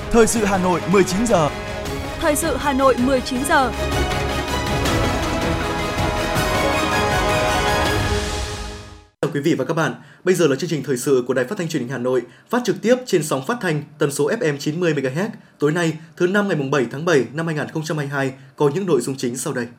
Thời sự Hà Nội 19 giờ. Thời sự Hà Nội 19 giờ. Chào quý vị và các bạn. Bây giờ là chương trình thời sự của Đài Phát thanh Truyền hình Hà Nội, phát trực tiếp trên sóng phát thanh tần số FM 90 MHz. Tối nay, thứ năm ngày 7 tháng 7 năm 2022 có những nội dung chính sau đây.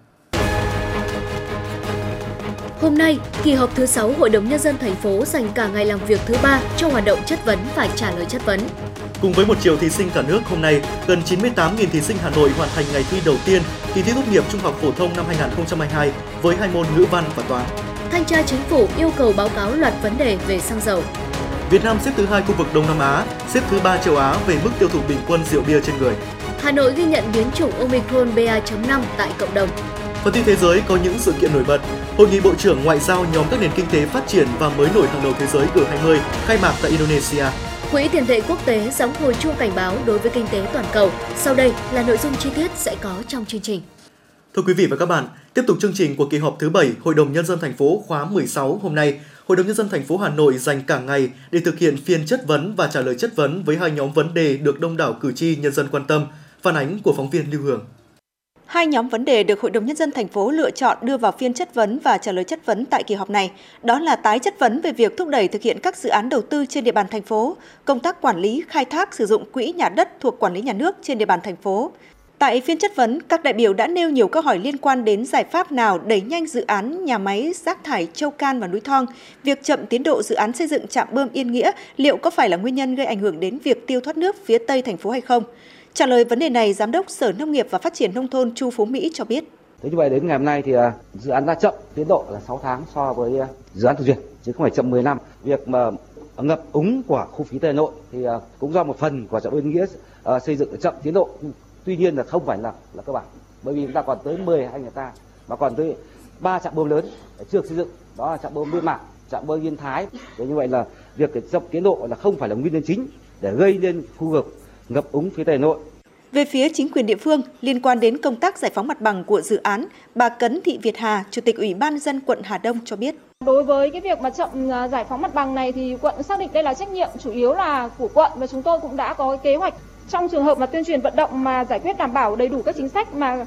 Hôm nay, kỳ họp thứ 6 Hội đồng Nhân dân thành phố dành cả ngày làm việc thứ 3 cho hoạt động chất vấn và trả lời chất vấn. Cùng với 1 triệu thí sinh cả nước, hôm nay, gần 98.000 thí sinh Hà Nội hoàn thành ngày thi đầu tiên kỳ thi tốt nghiệp trung học phổ thông năm 2022 với 2 môn ngữ văn và toán. Thanh tra Chính phủ yêu cầu báo cáo loạt vấn đề về xăng dầu. Việt Nam xếp thứ 2 khu vực Đông Nam Á, xếp thứ 3 châu Á về mức tiêu thụ bình quân rượu bia trên người. Hà Nội ghi nhận biến chủng Omicron BA.5 tại cộng đồng. Phần tin thế giới có những sự kiện nổi bật. Hội nghị Bộ trưởng Ngoại giao nhóm các nền kinh tế phát triển và mới nổi hàng đầu thế giới G20 khai mạc tại Indonesia. Quỹ tiền tệ quốc tế gióng hồi chuông cảnh báo đối với kinh tế toàn cầu. Sau đây là nội dung chi tiết sẽ có trong chương trình. Thưa quý vị và các bạn, tiếp tục chương trình của kỳ họp thứ 7 Hội đồng Nhân dân thành phố khóa 16 hôm nay, Hội đồng Nhân dân thành phố Hà Nội dành cả ngày để thực hiện phiên chất vấn và trả lời chất vấn với 2 nhóm vấn đề được đông đảo cử tri nhân dân quan tâm. Phản ánh của phóng viên Lưu Hương. 2 nhóm vấn đề được Hội đồng Nhân dân thành phố lựa chọn đưa vào phiên chất vấn và trả lời chất vấn tại kỳ họp này, đó là tái chất vấn về việc thúc đẩy thực hiện các dự án đầu tư trên địa bàn thành phố, công tác quản lý, khai thác, sử dụng quỹ nhà đất thuộc quản lý nhà nước trên địa bàn thành phố. Tại phiên chất vấn, các đại biểu đã nêu nhiều câu hỏi liên quan đến giải pháp nào đẩy nhanh dự án nhà máy rác thải Châu Can và Núi Thong, việc chậm tiến độ dự án xây dựng trạm bơm Yên Nghĩa liệu có phải là nguyên nhân gây ảnh hưởng đến việc tiêu thoát nước phía Tây thành phố hay không? Trả lời vấn đề này, Giám đốc Sở Nông nghiệp và Phát triển Nông thôn Chu Phú Mỹ cho biết. Thế như vậy đến ngày hôm nay thì dự án đã chậm tiến độ là 6 tháng so với dự án phê duyệt, chứ không phải chậm 10 năm. Việc mà ngập úng của khu phía Tây Hà Nội thì cũng do một phần của trạm bơm Yên Nghĩa xây dựng chậm tiến độ. Tuy nhiên là không phải là cơ bản, bởi vì chúng ta còn tới 12 ha và còn tới 3 trạm bơm lớn chưa xây dựng, đó là trạm bơm Liên Mạc, trạm bơm Yên Thái. Và như vậy là việc chậm tiến độ là không phải là nguyên nhân chính để gây nên khu vực ngập úng phía Tây Hà Nội. Về phía chính quyền địa phương, liên quan đến công tác giải phóng mặt bằng của dự án, bà Cấn Thị Việt Hà, Chủ tịch Ủy ban nhân dân quận Hà Đông cho biết. Đối với cái việc mà chậm giải phóng mặt bằng này thì quận xác định đây là trách nhiệm chủ yếu là của quận, và chúng tôi cũng đã có kế hoạch trong trường hợp mà tuyên truyền vận động mà giải quyết đảm bảo đầy đủ các chính sách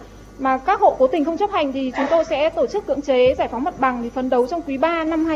mà các hộ cố tình không chấp hành thì chúng tôi sẽ tổ chức cưỡng chế giải phóng mặt bằng. Thì phấn đấu trong quý 3 năm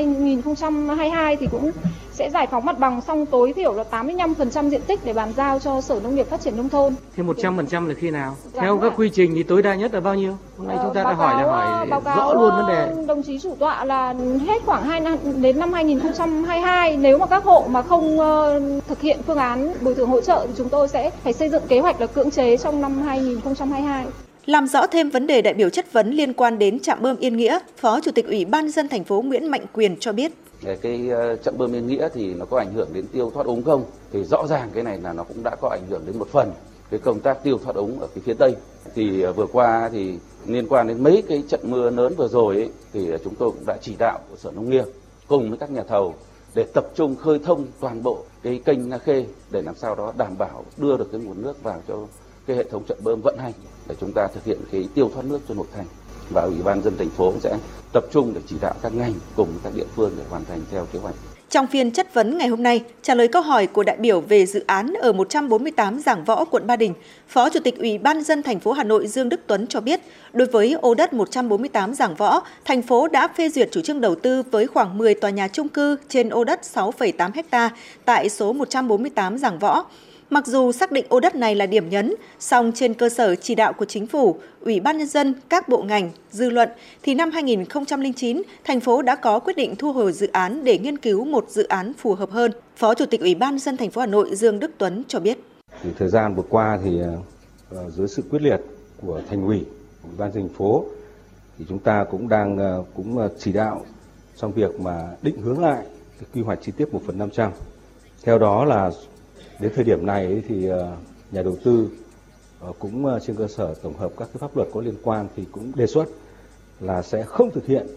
2022 thì cũng sẽ giải phóng mặt bằng xong tối thiểu là 85% diện tích để bàn giao cho Sở Nông nghiệp Phát triển Nông thôn. Thế 100% là khi nào? Theo các quy trình thì tối đa nhất là bao nhiêu? Hôm nay chúng ta đã hỏi rõ luôn vấn đề. Đồng chí chủ tọa là hết khoảng 2 năm đến năm 2022. Nếu mà các hộ mà không thực hiện phương án bồi thường hỗ trợ thì chúng tôi sẽ phải xây dựng kế hoạch là cưỡng chế trong năm 2022. Làm rõ thêm vấn đề đại biểu chất vấn liên quan đến trạm bơm Yên Nghĩa, Phó Chủ tịch Ủy ban nhân dân thành phố Nguyễn Mạnh Quyền cho biết. Cái trạm bơm Yên Nghĩa thì nó có ảnh hưởng đến tiêu thoát úng không? Thì rõ ràng cái này là nó cũng đã có ảnh hưởng đến một phần cái công tác tiêu thoát úng ở phía Tây. Thì vừa qua thì liên quan đến mấy cái trận mưa lớn vừa rồi ấy, thì chúng tôi cũng đã chỉ đạo của Sở Nông nghiệp cùng với các nhà thầu để tập trung khơi thông toàn bộ cái kênh Na Khê để làm sao đó đảm bảo đưa được cái nguồn nước vào cho cái hệ thống trận bơm vận hành để chúng ta thực hiện cái tiêu thoát nước cho nội thành. Và Ủy ban nhân dân thành phố sẽ tập trung để chỉ đạo các ngành cùng các địa phương để hoàn thành theo kế hoạch. Trong phiên chất vấn ngày hôm nay, trả lời câu hỏi của đại biểu về dự án ở 148 Giảng Võ, quận Ba Đình, Phó Chủ tịch Ủy ban nhân dân thành phố Hà Nội Dương Đức Tuấn cho biết, đối với ô đất 148 Giảng Võ, thành phố đã phê duyệt chủ trương đầu tư với khoảng 10 tòa nhà chung cư trên ô đất 6,8 ha tại số 148 Giảng Võ. Mặc dù xác định ô đất này là điểm nhấn, song trên cơ sở chỉ đạo của Chính phủ, Ủy ban nhân dân, các bộ ngành, dư luận, thì năm 2009, thành phố đã có quyết định thu hồi dự án để nghiên cứu một dự án phù hợp hơn. Phó Chủ tịch Ủy ban nhân dân thành phố Hà Nội Dương Đức Tuấn cho biết. Thì thời gian vừa qua thì dưới sự quyết liệt của Thành ủy, Ủy ban thành phố thì chúng ta cũng đang chỉ đạo trong việc mà định hướng lại cái quy hoạch chi tiết 1/500. Theo đó là đến thời điểm này thì nhà đầu tư cũng trên cơ sở tổng hợp các cái pháp luật có liên quan thì cũng đề xuất là sẽ không thực hiện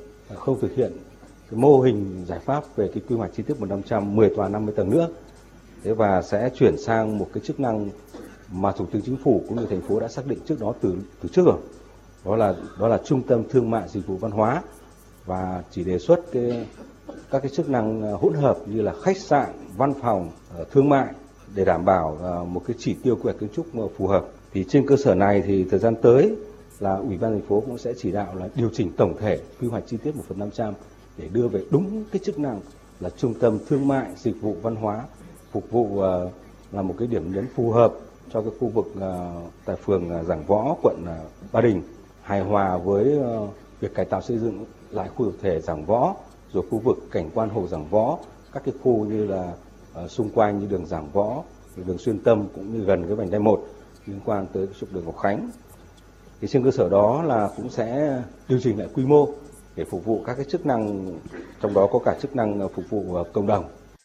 cái mô hình giải pháp về cái quy hoạch chi tiết 1/500 10 tòa 50 tầng nữa. Thế và sẽ chuyển sang một cái chức năng mà Thủ tướng Chính phủ cũng như thành phố đã xác định trước đó từ trước rồi. Đó là trung tâm thương mại dịch vụ văn hóa, và chỉ đề xuất các cái chức năng hỗn hợp như là khách sạn, văn phòng, thương mại để đảm bảo một cái chỉ tiêu quy hoạch kiến trúc phù hợp. Thì trên cơ sở này thì thời gian tới là Ủy ban thành phố cũng sẽ chỉ đạo là điều chỉnh tổng thể quy hoạch chi tiết 1/500 để đưa về đúng cái chức năng là trung tâm thương mại, dịch vụ văn hóa, phục vụ là một cái điểm nhấn phù hợp cho cái khu vực tại phường Giảng Võ, quận Ba Đình, hài hòa với việc cải tạo xây dựng lại khu thể Giảng Võ, rồi khu vực cảnh quan hồ Giảng Võ, các cái khu như là xung quanh như đường Giảng Võ, đường Xuyên Tâm cũng như gần cái vành đai 1 liên quan tới trục đường Ngọc Khánh. Thì trên cơ sở đó là cũng sẽ điều chỉnh lại quy mô để phục vụ các cái chức năng, trong đó có cả chức năng phục vụ cộng đồng.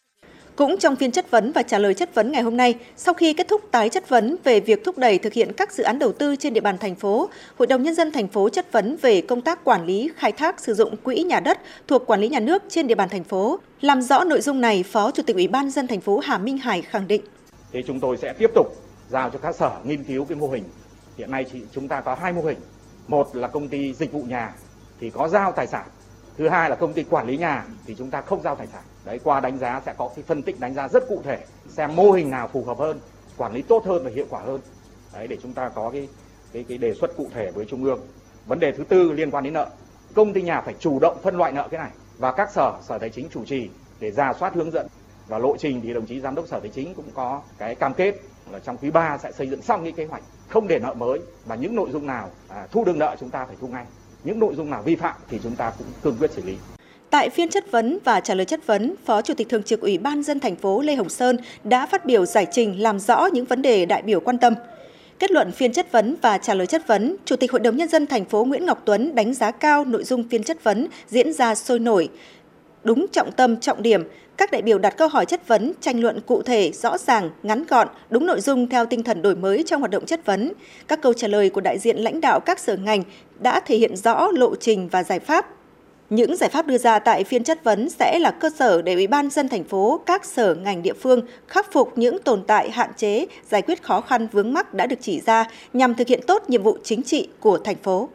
Cũng trong phiên chất vấn và trả lời chất vấn ngày hôm nay, sau khi kết thúc tái chất vấn về việc thúc đẩy thực hiện các dự án đầu tư trên địa bàn thành phố, Hội đồng Nhân dân thành phố chất vấn về công tác quản lý, khai thác, sử dụng quỹ nhà đất thuộc quản lý nhà nước trên địa bàn thành phố. Làm rõ nội dung này, Phó Chủ tịch Ủy ban nhân dân thành phố Hà Minh Hải khẳng định. Thì chúng tôi sẽ tiếp tục giao cho các sở nghiên cứu cái mô hình. Hiện nay chúng ta có 2 mô hình. Một là công ty dịch vụ nhà thì có giao tài sản. Thứ hai là công ty quản lý nhà thì chúng ta không giao tài sản. Đấy, qua đánh giá sẽ có cái phân tích đánh giá rất cụ thể xem mô hình nào phù hợp hơn, quản lý tốt hơn và hiệu quả hơn. Đấy, để chúng ta có cái đề xuất cụ thể với Trung ương. Vấn đề thứ tư liên quan đến nợ. Công ty nhà phải chủ động phân loại nợ cái này và các sở tài chính chủ trì để rà soát hướng dẫn. Và lộ trình thì đồng chí giám đốc sở tài chính cũng có cái cam kết là trong quý 3 sẽ xây dựng xong những kế hoạch không để nợ mới, và những nội dung nào thu được nợ chúng ta phải thu ngay. Những nội dung nào vi phạm thì chúng ta cũng cương quyết xử lý. Tại phiên chất vấn và trả lời chất vấn, Phó Chủ tịch Thường trực Ủy ban nhân dân thành phố Lê Hồng Sơn đã phát biểu giải trình làm rõ những vấn đề đại biểu quan tâm. Kết luận phiên chất vấn và trả lời chất vấn, Chủ tịch Hội đồng Nhân dân thành phố Nguyễn Ngọc Tuấn đánh giá cao nội dung phiên chất vấn diễn ra sôi nổi, đúng trọng tâm, trọng điểm. Các đại biểu đặt câu hỏi chất vấn, tranh luận cụ thể, rõ ràng, ngắn gọn, đúng nội dung theo tinh thần đổi mới trong hoạt động chất vấn. Các câu trả lời của đại diện lãnh đạo các sở ngành đã thể hiện rõ lộ trình và giải pháp. Những giải pháp đưa ra tại phiên chất vấn sẽ là cơ sở để Ủy ban nhân dân thành phố, các sở ngành địa phương khắc phục những tồn tại, hạn chế, giải quyết khó khăn vướng mắc đã được chỉ ra nhằm thực hiện tốt nhiệm vụ chính trị của thành phố.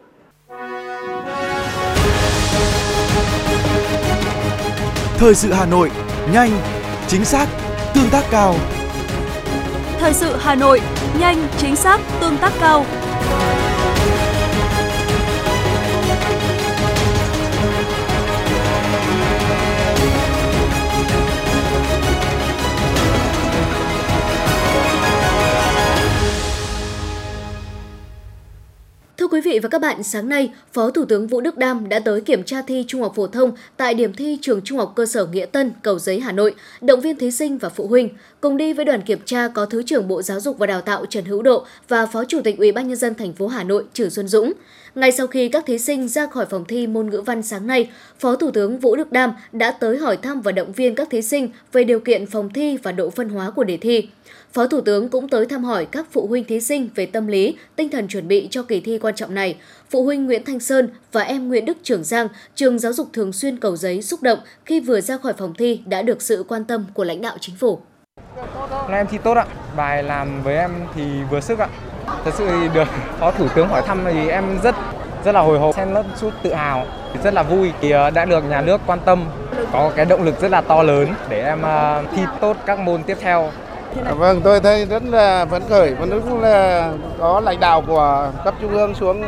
Thời sự Hà Nội, nhanh, chính xác, tương tác cao. Thời sự Hà Nội, nhanh, chính xác, tương tác cao. Thưa quý vị và các bạn, sáng nay, Phó Thủ tướng Vũ Đức Đam đã tới kiểm tra thi Trung học phổ thông tại điểm thi trường Trung học cơ sở Nghĩa Tân, Cầu Giấy, Hà Nội, động viên thí sinh và phụ huynh. Cùng đi với đoàn kiểm tra có Thứ trưởng Bộ Giáo dục và Đào tạo Trần Hữu Độ và Phó Chủ tịch Ủy ban nhân dân thành phố Hà Nội Trử Xuân Dũng. Ngay sau khi các thí sinh ra khỏi phòng thi môn ngữ văn sáng nay, Phó Thủ tướng Vũ Đức Đam đã tới hỏi thăm và động viên các thí sinh về điều kiện phòng thi và độ phân hóa của đề thi. Phó Thủ tướng cũng tới thăm hỏi các phụ huynh thí sinh về tâm lý, tinh thần chuẩn bị cho kỳ thi quan trọng này. Phụ huynh Nguyễn Thanh Sơn và em Nguyễn Đức Trường Giang, trường giáo dục thường xuyên Cầu Giấy xúc động khi vừa ra khỏi phòng thi đã được sự quan tâm của lãnh đạo chính phủ. Em thi tốt ạ, bài làm với em thì vừa sức ạ. Thật sự được Phó Thủ tướng hỏi thăm thì em rất là hồi hộp, xen lẫn chút tự hào, rất là vui thì đã được nhà nước quan tâm, có cái động lực rất là to lớn để em thi tốt các môn tiếp theo. Vâng, tôi thấy rất là phấn khởi và cũng là có lãnh đạo của cấp trung ương xuống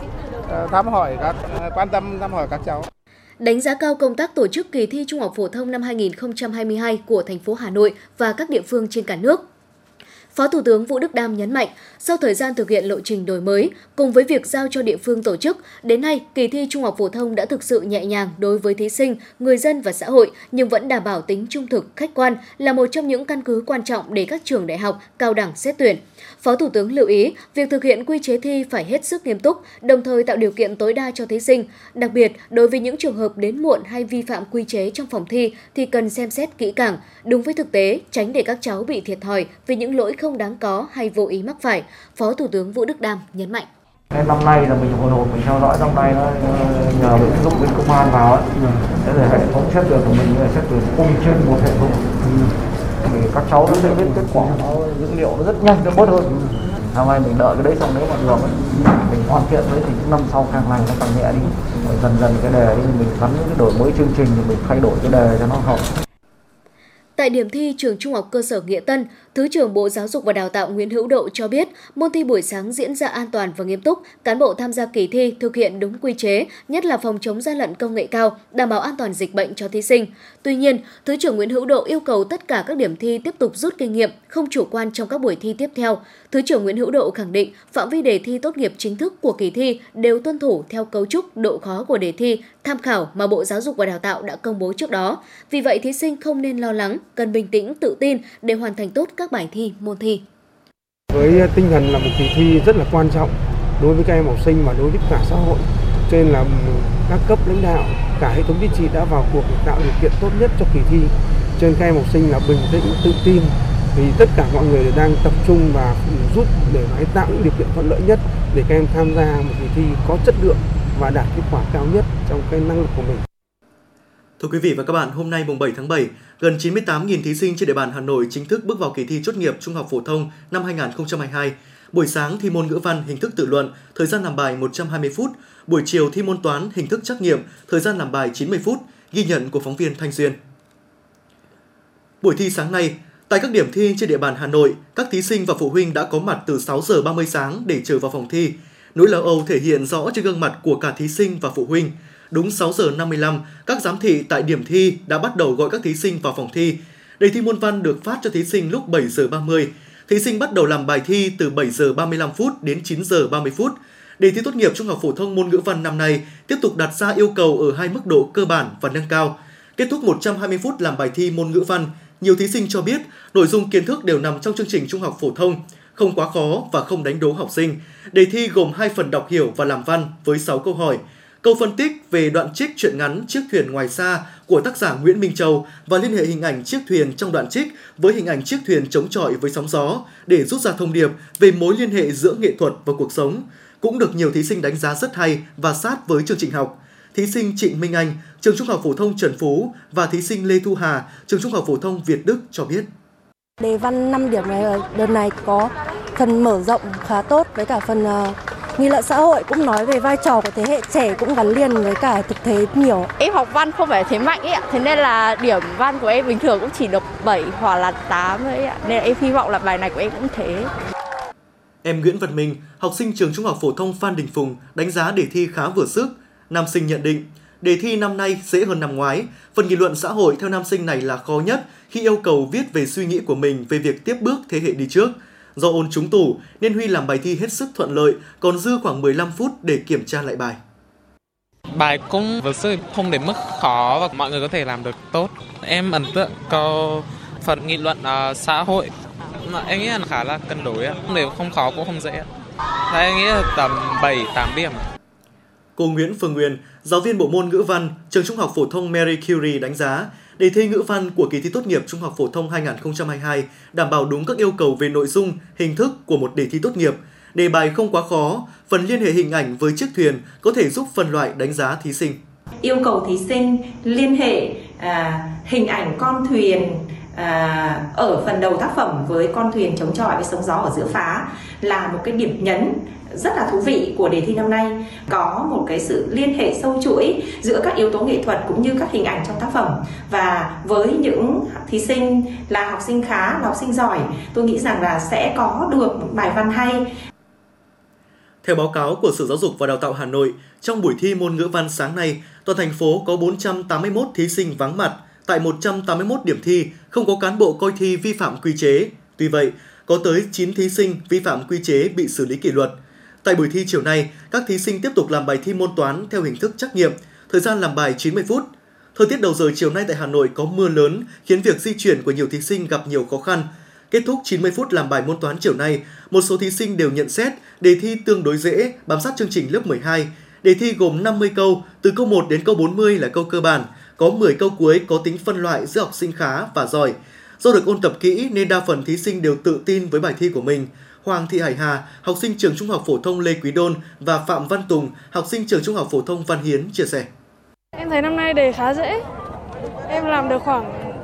quan tâm thăm hỏi các cháu. Đánh giá cao công tác tổ chức kỳ thi Trung học phổ thông năm 2022 của thành phố Hà Nội và các địa phương trên cả nước. Phó Thủ tướng Vũ Đức Đam nhấn mạnh, sau thời gian thực hiện lộ trình đổi mới, cùng với việc giao cho địa phương tổ chức, đến nay kỳ thi Trung học phổ thông đã thực sự nhẹ nhàng đối với thí sinh, người dân và xã hội, nhưng vẫn đảm bảo tính trung thực, khách quan là một trong những căn cứ quan trọng để các trường đại học, cao đẳng xét tuyển. Phó Thủ tướng lưu ý, việc thực hiện quy chế thi phải hết sức nghiêm túc, đồng thời tạo điều kiện tối đa cho thí sinh. Đặc biệt, đối với những trường hợp đến muộn hay vi phạm quy chế trong phòng thi thì cần xem xét kỹ càng, đúng với thực tế, tránh để các cháu bị thiệt thòi vì những lỗi không đáng có hay vô ý mắc phải. Phó Thủ tướng Vũ Đức Đam nhấn mạnh. Năm nay là mình hồi hộp mình theo dõi năm nay nó nhờ mình giúp bên công an vào ấy, để hệ thống xét tuyển của mình là xét tuyển cùng trên một hệ thống. Thì các cháu nó sẽ biết kết quả, dữ liệu nó rất nhanh, nó tốt hơn. Năm nay mình đợi cái đấy xong nếu mà được mình hoàn thiện đấy thì năm sau càng ngày nó càng nhẹ đi. Rồi dần dần cái đề đi mình gắn những cái đổi mới chương trình thì mình thay đổi cái đề cho nó hợp. Tại điểm thi trường Trung học cơ sở Nghĩa Tân, Thứ trưởng Bộ Giáo dục và Đào tạo Nguyễn Hữu Độ cho biết môn thi buổi sáng diễn ra an toàn và nghiêm túc, cán bộ tham gia kỳ thi thực hiện đúng quy chế, nhất là phòng chống gian lận công nghệ cao, đảm bảo an toàn dịch bệnh cho thí sinh. Tuy nhiên, Thứ trưởng Nguyễn Hữu Độ yêu cầu tất cả các điểm thi tiếp tục rút kinh nghiệm, không chủ quan trong các buổi thi tiếp theo. Thứ trưởng Nguyễn Hữu Độ khẳng định phạm vi đề thi tốt nghiệp chính thức của kỳ thi đều tuân thủ theo cấu trúc, độ khó của đề thi, tham khảo mà Bộ Giáo dục và Đào tạo đã công bố trước đó. Vì vậy, thí sinh không nên lo lắng, cần bình tĩnh, tự tin để hoàn thành tốt các bài thi, môn thi. Với tinh thần là một kỳ thi rất là quan trọng đối với các em học sinh và đối với cả xã hội, cho nên là các cấp lãnh đạo, cả hệ thống chính trị đã vào cuộc để tạo điều kiện tốt nhất cho kỳ thi. Cho nên các em học sinh là bình tĩnh, tự tin, vì tất cả mọi người đang tập trung và giúp để tạo những điều kiện thuận lợi nhất để các em tham gia một kỳ thi có chất lượng và đạt kết quả cao nhất trong cái năng lực của mình. Thưa quý vị và các bạn, hôm nay mùng 7 tháng 7, gần 98.000 thí sinh trên địa bàn Hà Nội chính thức bước vào kỳ thi tốt nghiệp Trung học phổ thông năm 2022. Buổi sáng thi môn ngữ văn hình thức tự luận, thời gian làm bài 120 phút. Buổi chiều thi môn toán hình thức trắc nghiệm, thời gian làm bài 90 phút. Ghi nhận của phóng viên Thanh Duyên. Buổi thi sáng nay, tại các điểm thi trên địa bàn Hà Nội, các thí sinh và phụ huynh đã có mặt từ 6 giờ 30 sáng để chờ vào phòng thi. Nỗi lo âu thể hiện rõ trên gương mặt của cả thí sinh và phụ huynh. Đúng 6 giờ 55, các giám thị tại điểm thi đã bắt đầu gọi các thí sinh vào phòng thi. Đề thi môn văn được phát cho thí sinh lúc 7 giờ 30. Thí sinh bắt đầu làm bài thi từ 7 giờ 35 phút đến 9 giờ 30 phút. Đề thi tốt nghiệp Trung học phổ thông môn ngữ văn năm nay tiếp tục đặt ra yêu cầu ở hai mức độ cơ bản và nâng cao. Kết thúc 120 phút làm bài thi môn ngữ văn, nhiều thí sinh cho biết nội dung kiến thức đều nằm trong chương trình Trung học phổ thông, không quá khó và không đánh đố học sinh. Đề thi gồm 2 phần đọc hiểu và làm văn với 6 câu hỏi. Câu phân tích về đoạn trích truyện ngắn Chiếc thuyền ngoài xa của tác giả Nguyễn Minh Châu và liên hệ hình ảnh chiếc thuyền trong đoạn trích với hình ảnh chiếc thuyền chống chọi với sóng gió để rút ra thông điệp về mối liên hệ giữa nghệ thuật và cuộc sống, cũng được nhiều thí sinh đánh giá rất hay và sát với chương trình học. Thí sinh Trịnh Minh Anh, trường Trung học phổ thông Trần Phú và thí sinh Lê Thu Hà, trường Trung học phổ thông Việt Đức cho biết. Đề văn 5 điểm này đợt này có phần mở rộng khá tốt với cả phần nghị luận xã hội, cũng nói về vai trò của thế hệ trẻ cũng gắn liền với cả thực tế nhiều. Em học văn không phải thế mạnh ấy ạ, thế nên là điểm văn của em bình thường cũng chỉ được 7 hoặc là 8 ấy ạ, nên là em hy vọng là bài này của em cũng thế. Em Nguyễn Văn Minh, học sinh trường Trung học phổ thông Phan Đình Phùng đánh giá đề thi khá vừa sức. Nam sinh nhận định, đề thi năm nay dễ hơn năm ngoái. Phần nghị luận xã hội theo nam sinh này là khó nhất khi yêu cầu viết về suy nghĩ của mình về việc tiếp bước thế hệ đi trước. Do ôn trúng tủ nên Huy làm bài thi hết sức thuận lợi, còn dư khoảng 15 phút để kiểm tra lại bài. Bài cũng vừa sức không đến mức khó và mọi người có thể làm được tốt. Em ấn tượng câu phần nghị luận xã hội. Em nghĩ là khá là cân đối, nếu không khó cũng không dễ. Em nghĩ là tầm 7-8 điểm. Cô Nguyễn Phương Nguyên, giáo viên bộ môn ngữ văn, trường Trung học phổ thông Marie Curie đánh giá đề thi ngữ văn của kỳ thi tốt nghiệp Trung học phổ thông 2022 đảm bảo đúng các yêu cầu về nội dung, hình thức của một đề thi tốt nghiệp. Đề bài không quá khó, phần liên hệ hình ảnh với chiếc thuyền có thể giúp phân loại đánh giá thí sinh. Yêu cầu thí sinh liên hệ hình ảnh con thuyền ở phần đầu tác phẩm với con thuyền chống chọi với sóng gió ở giữa phá là một cái điểm nhấn rất là thú vị của đề thi năm nay. Có một cái sự liên hệ sâu chuỗi giữa các yếu tố nghệ thuật cũng như các hình ảnh trong tác phẩm, và với những thí sinh là học sinh khá, là học sinh giỏi, tôi nghĩ rằng là sẽ có được một bài văn hay. Theo báo cáo của Sở Giáo dục và Đào tạo Hà Nội, trong buổi thi môn ngữ văn sáng nay, toàn thành phố có 481 thí sinh vắng mặt tại 181 điểm thi, không có cán bộ coi thi vi phạm quy chế. Tuy vậy, có tới 9 thí sinh vi phạm quy chế bị xử lý kỷ luật. Tại buổi thi chiều nay, các thí sinh tiếp tục làm bài thi môn toán theo hình thức trắc nghiệm, thời gian làm bài 90 phút. Thời tiết đầu giờ chiều nay tại Hà Nội có mưa lớn khiến việc di chuyển của nhiều thí sinh gặp nhiều khó khăn. Kết thúc 90 phút làm bài môn toán chiều nay, một số thí sinh đều nhận xét đề thi tương đối dễ, bám sát chương trình lớp 12. Đề thi gồm 50 câu, từ câu 1 đến câu 40 là câu cơ bản, có 10 câu cuối có tính phân loại giữa học sinh khá và giỏi. Do được ôn tập kỹ nên đa phần thí sinh đều tự tin với bài thi của mình. Hoàng Thị Hải Hà, học sinh trường Trung học phổ thông Lê Quý Đôn và Phạm Văn Tùng, học sinh trường Trung học phổ thông Văn Hiến chia sẻ. Em thấy năm nay đề khá dễ. Em làm được khoảng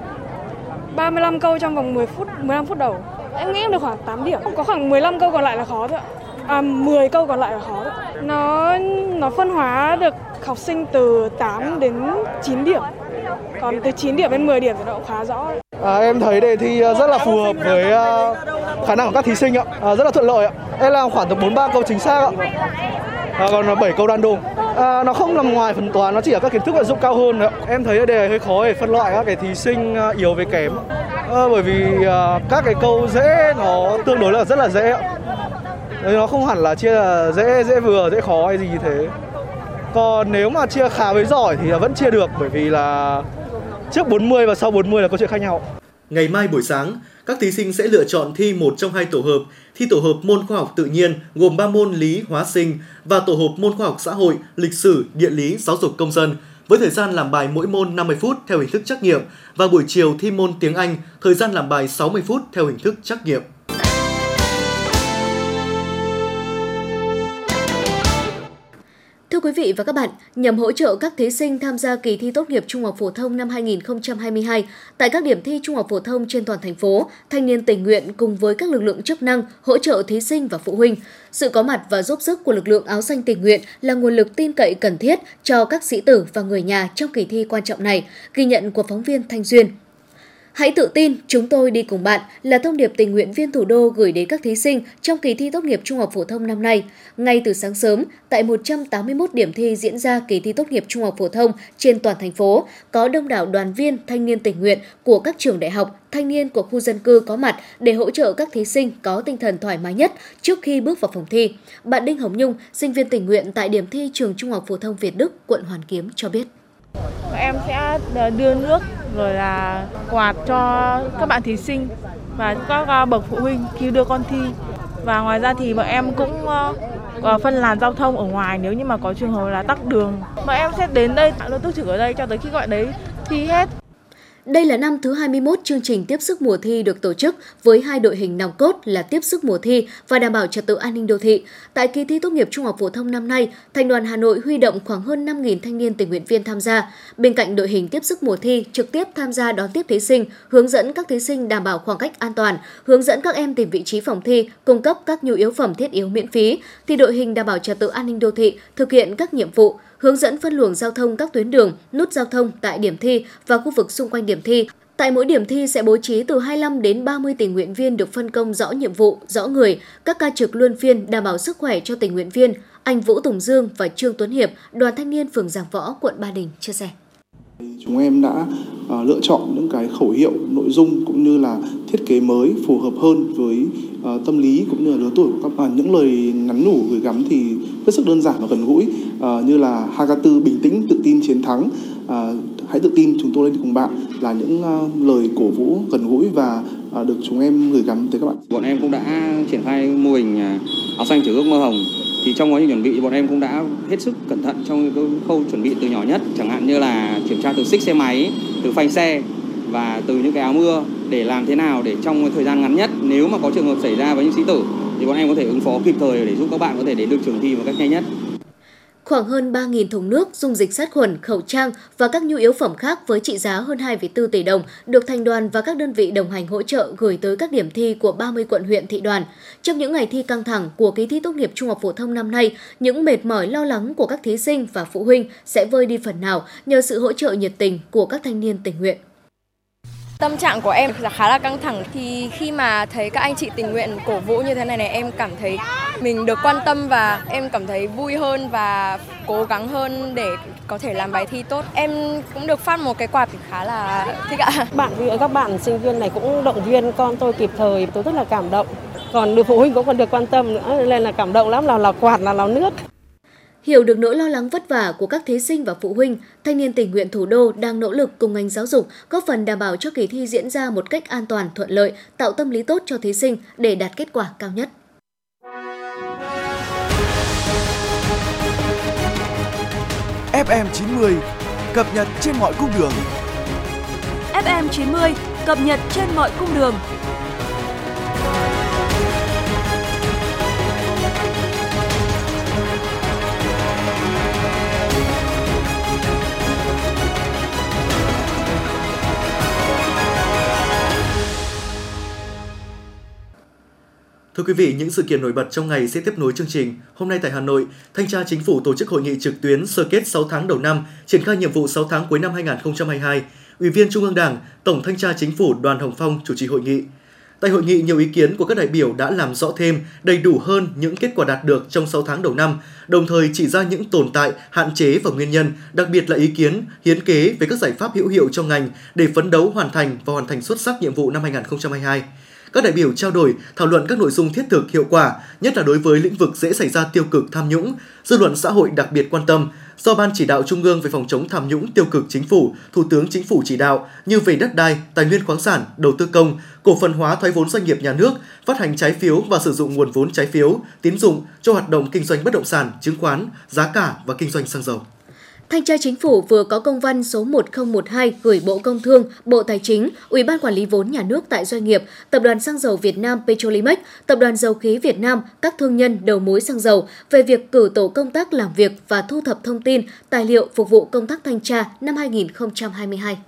35 câu trong vòng 15 phút đầu. Em nghĩ em được khoảng 8 điểm. Có khoảng 15 câu còn lại là khó thôi ạ. 10 câu còn lại là khó thôi. Nó phân hóa được học sinh từ 8 đến 9 điểm. Còn từ 9 điểm đến 10 điểm thì nó cũng khá rõ. Em thấy đề thi rất là phù hợp với khả năng của các thí sinh ạ, rất là thuận lợi ạ. Em làm khoảng từ 43 câu chính xác ạ, còn 7 câu đoán đúng. Nó không nằm ngoài phần toán, nó chỉ là các kiến thức vận dụng cao hơn nữa. Em thấy đề này hơi khó để phân loại các cái thí sinh yếu với kém, bởi vì các cái câu dễ nó tương đối là rất là dễ ạ. Nó không hẳn là chia là dễ vừa, dễ khó hay gì như thế. Còn nếu mà chia khá với giỏi thì vẫn chia được, bởi vì là trước 40 và sau 40 là câu chuyện khác nhau. Ngày mai buổi sáng, các thí sinh sẽ lựa chọn thi một trong hai tổ hợp, thi tổ hợp môn khoa học tự nhiên gồm 3 môn lý, hóa sinh và tổ hợp môn khoa học xã hội, lịch sử, địa lý, giáo dục công dân, với thời gian làm bài mỗi môn 50 phút theo hình thức trắc nghiệm và buổi chiều thi môn tiếng Anh, thời gian làm bài 60 phút theo hình thức trắc nghiệm. Thưa quý vị và các bạn, nhằm hỗ trợ các thí sinh tham gia kỳ thi tốt nghiệp trung học phổ thông năm 2022 tại các điểm thi trung học phổ thông trên toàn thành phố, Thanh niên tình nguyện cùng với các lực lượng chức năng hỗ trợ thí sinh và phụ huynh. Sự có mặt và giúp sức của lực lượng áo xanh tình nguyện là nguồn lực tin cậy cần thiết cho các sĩ tử và người nhà trong kỳ thi quan trọng này, ghi nhận của phóng viên Thanh Duyên. Hãy tự tin, chúng tôi đi cùng bạn là thông điệp tình nguyện viên thủ đô gửi đến các thí sinh trong kỳ thi tốt nghiệp trung học phổ thông năm nay. Ngay từ sáng sớm, tại 181 điểm thi diễn ra kỳ thi tốt nghiệp trung học phổ thông trên toàn thành phố, có đông đảo đoàn viên thanh niên tình nguyện của các trường đại học, thanh niên của khu dân cư có mặt để hỗ trợ các thí sinh có tinh thần thoải mái nhất trước khi bước vào phòng thi. Bạn Đinh Hồng Nhung, sinh viên tình nguyện tại điểm thi trường Trung học phổ thông Việt Đức, quận Hoàn Kiếm cho biết. Em sẽ đưa nước rồi là quạt cho các bạn thí sinh và các bậc phụ huynh khi đưa con thi. Và ngoài ra thì bọn em cũng phân làn giao thông ở ngoài nếu như mà có trường hợp là tắc đường. Bọn em sẽ đến đây luôn túc trực ở đây cho tới khi gọi đấy thi hết. Đây là năm thứ 21 chương trình tiếp sức mùa thi được tổ chức với hai đội hình nòng cốt là tiếp sức mùa thi và đảm bảo trật tự an ninh đô thị. Tại kỳ thi tốt nghiệp trung học phổ thông năm nay, Thành đoàn Hà Nội huy động khoảng hơn 5.000 thanh niên tình nguyện viên tham gia. Bên cạnh đội hình tiếp sức mùa thi trực tiếp tham gia đón tiếp thí sinh, hướng dẫn các thí sinh đảm bảo khoảng cách an toàn, hướng dẫn các em tìm vị trí phòng thi, cung cấp các nhu yếu phẩm thiết yếu miễn phí, thì đội hình đảm bảo trật tự an ninh đô thị thực hiện các nhiệm vụ hướng dẫn phân luồng giao thông các tuyến đường, nút giao thông tại điểm thi và khu vực xung quanh điểm thi. Tại mỗi điểm thi sẽ bố trí từ 25 đến 30 tình nguyện viên được phân công rõ nhiệm vụ, rõ người, các ca trực luân phiên đảm bảo sức khỏe cho tình nguyện viên. Anh Vũ Tùng Dương và Trương Tuấn Hiệp, đoàn thanh niên phường Giảng Võ, quận Ba Đình chia sẻ. Chúng em đã lựa chọn những cái khẩu hiệu, nội dung cũng như là thiết kế mới phù hợp hơn với tâm lý cũng như là lứa tuổi của các bạn. Những lời nhắn nhủ gửi gắm thì hết sức đơn giản và gần gũi, như là 2K4 bình tĩnh, tự tin chiến thắng, hãy tự tin, chúng tôi lên cùng bạn, là những lời cổ vũ gần gũi và được chúng em gửi gắm tới các bạn. Bọn em cũng đã triển khai mô hình áo xanh chở ước mơ hồng. Thì trong quá trình chuẩn bị bọn em cũng đã hết sức cẩn thận trong cái khâu chuẩn bị từ nhỏ nhất, chẳng hạn như là kiểm tra từ xích xe máy, từ phanh xe và từ những cái áo mưa để làm thế nào để trong thời gian ngắn nhất, nếu mà có trường hợp xảy ra với những sĩ tử thì bọn em có thể ứng phó kịp thời để giúp các bạn có thể đến được trường thi một cách nhanh nhất. Khoảng hơn 3.000 thùng nước, dung dịch sát khuẩn, khẩu trang và các nhu yếu phẩm khác với trị giá hơn 2,4 tỷ đồng được Thành đoàn và các đơn vị đồng hành hỗ trợ gửi tới các điểm thi của 30 quận huyện thị đoàn. Trong những ngày thi căng thẳng của kỳ thi tốt nghiệp trung học phổ thông năm nay, những mệt mỏi lo lắng của các thí sinh và phụ huynh sẽ vơi đi phần nào nhờ sự hỗ trợ nhiệt tình của các thanh niên tình nguyện. Tâm trạng của em là khá là căng thẳng, thì khi mà thấy các anh chị tình nguyện cổ vũ như thế này em cảm thấy mình được quan tâm và em cảm thấy vui hơn và cố gắng hơn để có thể làm bài thi tốt. Em cũng được phát một cái quà khá là thích ạ. Các bạn sinh viên này cũng động viên con tôi kịp thời, tôi rất là cảm động. Còn được phụ huynh cũng còn được quan tâm nữa nên là cảm động lắm, là quạt là nước. Hiểu được nỗi lo lắng vất vả của các thí sinh và phụ huynh, Thanh niên tình nguyện thủ đô đang nỗ lực cùng ngành giáo dục góp phần đảm bảo cho kỳ thi diễn ra một cách an toàn, thuận lợi, tạo tâm lý tốt cho thí sinh để đạt kết quả cao nhất. FM 90 cập nhật trên mọi cung đường. FM 90 cập nhật trên mọi cung đường. Thưa quý vị, những sự kiện nổi bật trong ngày sẽ tiếp nối chương trình. Hôm nay tại Hà Nội, Thanh tra Chính phủ tổ chức hội nghị trực tuyến sơ kết 6 tháng đầu năm, triển khai nhiệm vụ 6 tháng cuối năm 2022. Ủy viên Trung ương Đảng, Tổng Thanh tra Chính phủ Đoàn Hồng Phong chủ trì hội nghị. Tại hội nghị, nhiều ý kiến của các đại biểu đã làm rõ thêm, đầy đủ hơn những kết quả đạt được trong 6 tháng đầu năm, đồng thời chỉ ra những tồn tại, hạn chế và nguyên nhân, đặc biệt là ý kiến, hiến kế về các giải pháp hữu hiệu trong ngành để phấn đấu hoàn thành xuất sắc nhiệm vụ năm 2022. Các đại biểu trao đổi, thảo luận các nội dung thiết thực, hiệu quả, nhất là đối với lĩnh vực dễ xảy ra tiêu cực tham nhũng, dư luận xã hội đặc biệt quan tâm, do Ban Chỉ đạo Trung ương về phòng chống tham nhũng tiêu cực Chính phủ, Thủ tướng Chính phủ chỉ đạo như về đất đai, tài nguyên khoáng sản, đầu tư công, cổ phần hóa thoái vốn doanh nghiệp nhà nước, phát hành trái phiếu và sử dụng nguồn vốn trái phiếu, tín dụng cho hoạt động kinh doanh bất động sản, chứng khoán, giá cả và kinh doanh xăng dầu. Thanh tra Chính phủ vừa có công văn số 1012 gửi Bộ Công Thương, Bộ Tài chính, Ủy ban Quản lý vốn nhà nước tại doanh nghiệp, Tập đoàn Xăng dầu Việt Nam Petrolimex, Tập đoàn Dầu khí Việt Nam, các thương nhân đầu mối xăng dầu về việc cử tổ công tác làm việc và thu thập thông tin, tài liệu phục vụ công tác thanh tra năm 2022.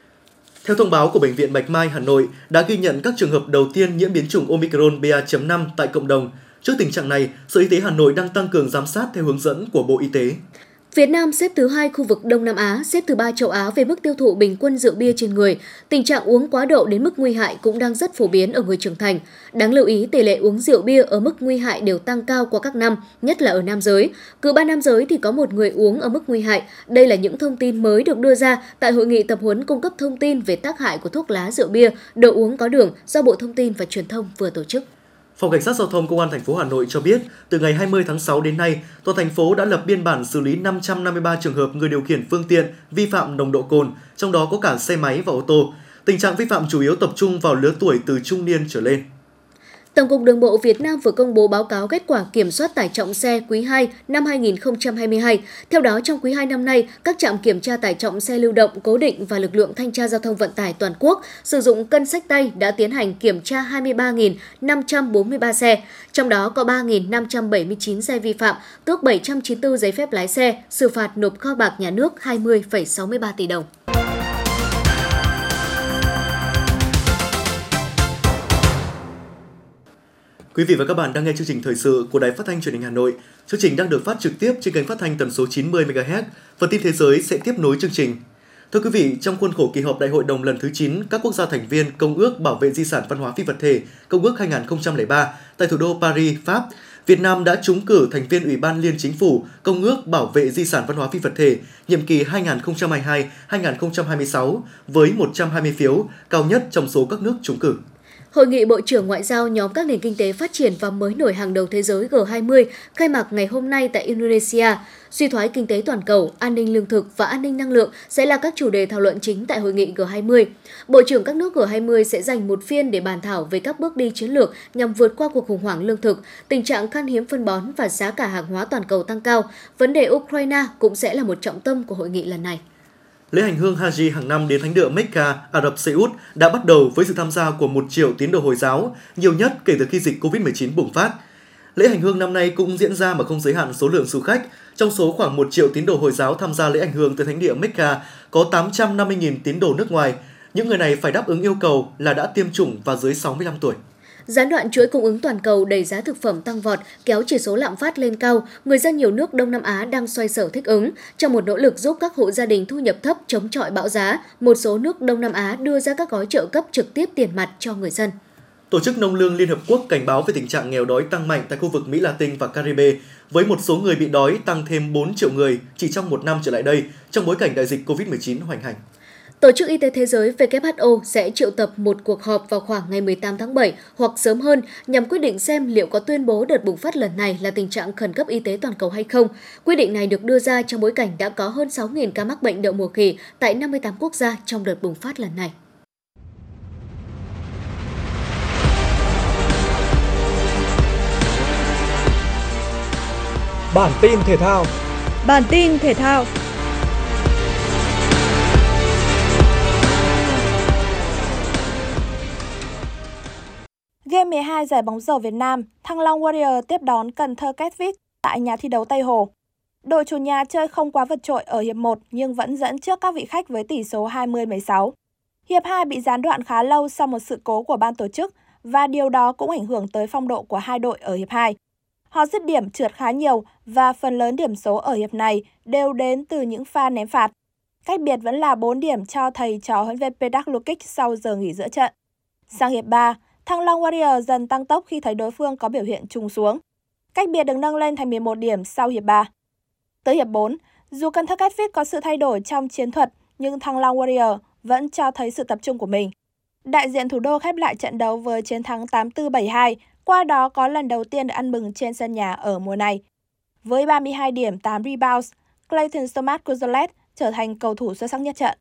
Theo thông báo của Bệnh viện Bạch Mai, Hà Nội đã ghi nhận các trường hợp đầu tiên nhiễm biến chủng Omicron BA.5 tại cộng đồng. Trước tình trạng này, Sở Y tế Hà Nội đang tăng cường giám sát theo hướng dẫn của Bộ Y tế. Việt Nam xếp thứ 2 khu vực Đông Nam Á, xếp thứ 3 châu Á về mức tiêu thụ bình quân rượu bia trên người. Tình trạng uống quá độ đến mức nguy hại cũng đang rất phổ biến ở người trưởng thành. Đáng lưu ý, tỷ lệ uống rượu bia ở mức nguy hại đều tăng cao qua các năm, nhất là ở nam giới. Cứ 3 nam giới thì có một người uống ở mức nguy hại. Đây là những thông tin mới được đưa ra tại hội nghị tập huấn cung cấp thông tin về tác hại của thuốc lá rượu bia, đồ uống có đường do Bộ Thông tin và Truyền thông vừa tổ chức. Phòng Cảnh sát Giao thông Công an thành phố Hà Nội cho biết, từ ngày 20 tháng 6 đến nay, toàn thành phố đã lập biên bản xử lý 553 trường hợp người điều khiển phương tiện vi phạm nồng độ cồn, trong đó có cả xe máy và ô tô. Tình trạng vi phạm chủ yếu tập trung vào lứa tuổi từ trung niên trở lên. Tổng cục Đường bộ Việt Nam vừa công bố báo cáo kết quả kiểm soát tải trọng xe quý 2 năm 2022. Theo đó, trong quý 2 năm nay, các trạm kiểm tra tải trọng xe lưu động cố định và lực lượng thanh tra giao thông vận tải toàn quốc sử dụng cân xách tay đã tiến hành kiểm tra 23.543 xe, trong đó có 3.579 xe vi phạm, tước 794 giấy phép lái xe, xử phạt nộp kho bạc nhà nước 20,63 tỷ đồng. Quý vị và các bạn đang nghe chương trình thời sự của Đài Phát thanh Truyền hình Hà Nội. Chương trình đang được phát trực tiếp trên kênh phát thanh tần số 90 MHz. Phần tin thế giới sẽ tiếp nối chương trình. Thưa quý vị, trong khuôn khổ kỳ họp Đại hội đồng lần thứ 9 các quốc gia thành viên Công ước Bảo vệ di sản văn hóa phi vật thể, Công ước 2003 tại thủ đô Paris, Pháp, Việt Nam đã trúng cử thành viên Ủy ban Liên Chính phủ Công ước Bảo vệ di sản văn hóa phi vật thể nhiệm kỳ 2022-2026 với 120 phiếu, cao nhất trong số các nước trúng cử. Hội nghị Bộ trưởng Ngoại giao nhóm các nền kinh tế phát triển và mới nổi hàng đầu thế giới G20 khai mạc ngày hôm nay tại Indonesia. Suy thoái kinh tế toàn cầu, an ninh lương thực và an ninh năng lượng sẽ là các chủ đề thảo luận chính tại hội nghị G20. Bộ trưởng các nước G20 sẽ dành một phiên để bàn thảo về các bước đi chiến lược nhằm vượt qua cuộc khủng hoảng lương thực, tình trạng khan hiếm phân bón và giá cả hàng hóa toàn cầu tăng cao. Vấn đề Ukraine cũng sẽ là một trọng tâm của hội nghị lần này. Lễ hành hương Haji hàng năm đến thánh địa Mecca, Ả Rập Xê Út đã bắt đầu với sự tham gia của 1 triệu tín đồ Hồi giáo, nhiều nhất kể từ khi dịch Covid-19 bùng phát. Lễ hành hương năm nay cũng diễn ra mà không giới hạn số lượng du khách. Trong số khoảng 1 triệu tín đồ Hồi giáo tham gia lễ hành hương tới thánh địa Mecca, có 850.000 tín đồ nước ngoài. Những người này phải đáp ứng yêu cầu là đã tiêm chủng và dưới 65 tuổi. Gián đoạn chuỗi cung ứng toàn cầu đẩy giá thực phẩm tăng vọt, kéo chỉ số lạm phát lên cao, người dân nhiều nước Đông Nam Á đang xoay sở thích ứng. Trong một nỗ lực giúp các hộ gia đình thu nhập thấp chống chọi bão giá, một số nước Đông Nam Á đưa ra các gói trợ cấp trực tiếp tiền mặt cho người dân. Tổ chức Nông lương Liên Hợp Quốc cảnh báo về tình trạng nghèo đói tăng mạnh tại khu vực Mỹ Latin và Caribe, với một số người bị đói tăng thêm 4 triệu người chỉ trong một năm trở lại đây, trong bối cảnh đại dịch Covid-19 hoành hành. Tổ chức Y tế Thế giới WHO sẽ triệu tập một cuộc họp vào khoảng ngày 18 tháng 7 hoặc sớm hơn nhằm quyết định xem liệu có tuyên bố đợt bùng phát lần này là tình trạng khẩn cấp y tế toàn cầu hay không. Quyết định này được đưa ra trong bối cảnh đã có hơn 6.000 ca mắc bệnh đậu mùa khỉ tại 58 quốc gia trong đợt bùng phát lần này. Bản tin thể thao. Game 12 giải bóng rổ Việt Nam, Thăng Long Warrior tiếp đón Cần Thơ Catfish tại nhà thi đấu Tây Hồ. Đội chủ nhà chơi không quá vượt trội ở hiệp 1 nhưng vẫn dẫn trước các vị khách với tỷ số 20-16. Hiệp 2 bị gián đoạn khá lâu sau một sự cố của ban tổ chức và điều đó cũng ảnh hưởng tới phong độ của hai đội ở hiệp 2. Họ dứt điểm trượt khá nhiều và phần lớn điểm số ở hiệp này đều đến từ những pha ném phạt. Cách biệt vẫn là 4 điểm cho thầy trò huấn luyện viên Pedak Lukic sau giờ nghỉ giữa trận. Sang hiệp 3, Thăng Long Warrior dần tăng tốc khi thấy đối phương có biểu hiện trùng xuống. Cách biệt được nâng lên thành 11 điểm sau hiệp 3. Tới hiệp 4, dù Cần Thơ Catfish có sự thay đổi trong chiến thuật, nhưng Thăng Long Warrior vẫn cho thấy sự tập trung của mình. Đại diện thủ đô khép lại trận đấu với chiến thắng 84-72, qua đó có lần đầu tiên được ăn mừng trên sân nhà ở mùa này. Với 32 điểm 8 rebounds, Clayton Thomas-Kuzelet trở thành cầu thủ xuất sắc nhất trận.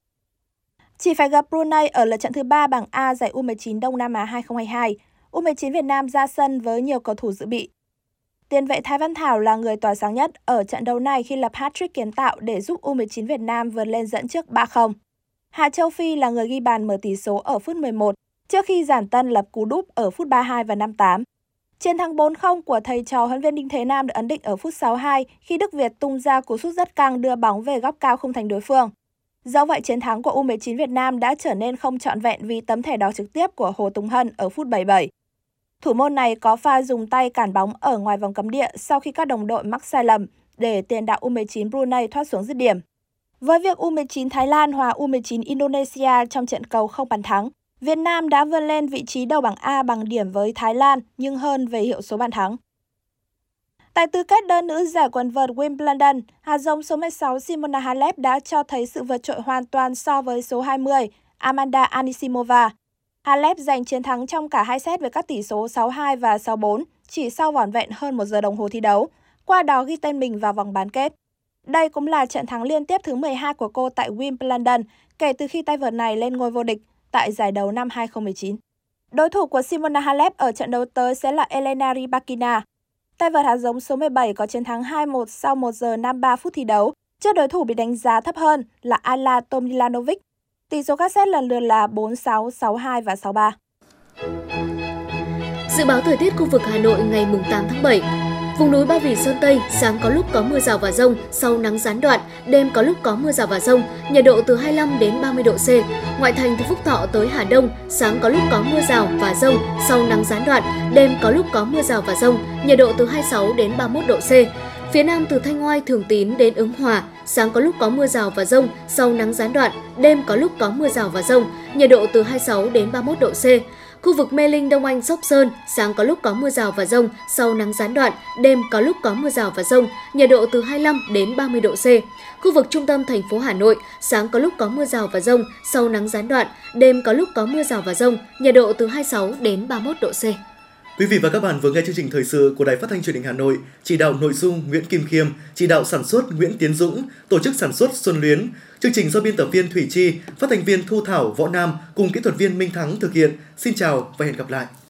Chỉ phải gặp Brunei ở lượt trận thứ 3 bảng A giải U19 Đông Nam Á 2022, U19 Việt Nam ra sân với nhiều cầu thủ dự bị. Tiền vệ Thái Văn Thảo là người tỏa sáng nhất ở trận đấu này khi lập hat-trick kiến tạo để giúp U19 Việt Nam vượt lên dẫn trước 3-0. Hà Châu Phi là người ghi bàn mở tỷ số ở phút 11, trước khi Giản Tân lập cú đúp ở phút 32 và 58. Chiến thắng 4-0 của thầy trò huấn luyện viên Đinh Thế Nam được ấn định ở phút 62 khi Đức Việt tung ra cú sút rất căng đưa bóng về góc cao khung thành đối phương. Dẫu vậy, chiến thắng của U19 Việt Nam đã trở nên không trọn vẹn vì tấm thẻ đỏ trực tiếp của Hồ Tùng Hân ở phút 77. Thủ môn này có pha dùng tay cản bóng ở ngoài vòng cấm địa sau khi các đồng đội mắc sai lầm để tiền đạo U19 Brunei thoát xuống dứt điểm. Với việc U19 Thái Lan hòa U19 Indonesia trong trận cầu không bàn thắng, Việt Nam đã vươn lên vị trí đầu bảng A bằng điểm với Thái Lan nhưng hơn về hiệu số bàn thắng. Tại tứ kết đơn nữ giải quần vợt Wimbledon, hạt giống số 16 Simona Halep đã cho thấy sự vượt trội hoàn toàn so với số 20 Amanda Anisimova. Halep giành chiến thắng trong cả hai set với các tỷ số 6-2 và 6-4 chỉ sau vỏn vẹn hơn 1 giờ đồng hồ thi đấu, qua đó ghi tên mình vào vòng bán kết. Đây cũng là trận thắng liên tiếp thứ 12 của cô tại Wimbledon kể từ khi tay vợt này lên ngôi vô địch tại giải đấu năm 2019. Đối thủ của Simona Halep ở trận đấu tới sẽ là Elena Rybakina. Tay vợt hạt giống số 17 có chiến thắng 2-1 sau 1 giờ 53 phút thi đấu, trước đối thủ bị đánh giá thấp hơn là Ayla Tomljanovic. Tỷ số các set lần lượt là 4-6, 6-2 và 6-3. Dự báo thời tiết khu vực Hà Nội ngày 8 tháng 7. Vùng núi Ba Vì Sơn Tây, sáng có lúc có mưa rào và dông, sau nắng gián đoạn, đêm có lúc có mưa rào và dông, nhiệt độ từ 25 đến 30 độ C. Ngoại thành từ Phúc Thọ tới Hà Đông, sáng có lúc có mưa rào và dông, sau nắng gián đoạn, đêm có lúc có mưa rào và dông, nhiệt độ từ 26 đến 31 độ C. Phía Nam từ Thanh Oai, Thường Tín đến Ứng Hòa, sáng có lúc có mưa rào và dông, sau nắng gián đoạn, đêm có lúc có mưa rào và dông, nhiệt độ từ 26 đến 31 độ C. Khu vực Mê Linh, Đông Anh, Sóc Sơn, sáng có lúc có mưa rào và dông, sau nắng gián đoạn, đêm có lúc có mưa rào và dông, nhiệt độ từ 25 đến 30 độ C. Khu vực trung tâm thành phố Hà Nội, sáng có lúc có mưa rào và dông, sau nắng gián đoạn, đêm có lúc có mưa rào và dông, nhiệt độ từ 26 đến 31 độ C. Quý vị và các bạn vừa nghe chương trình thời sự của Đài Phát thanh Truyền hình Hà Nội, chỉ đạo nội dung Nguyễn Kim Khiêm, chỉ đạo sản xuất Nguyễn Tiến Dũng, tổ chức sản xuất Xuân Luyến. Chương trình do biên tập viên Thủy Chi, phát thanh viên Thu Thảo, Võ Nam cùng kỹ thuật viên Minh Thắng thực hiện. Xin chào và hẹn gặp lại.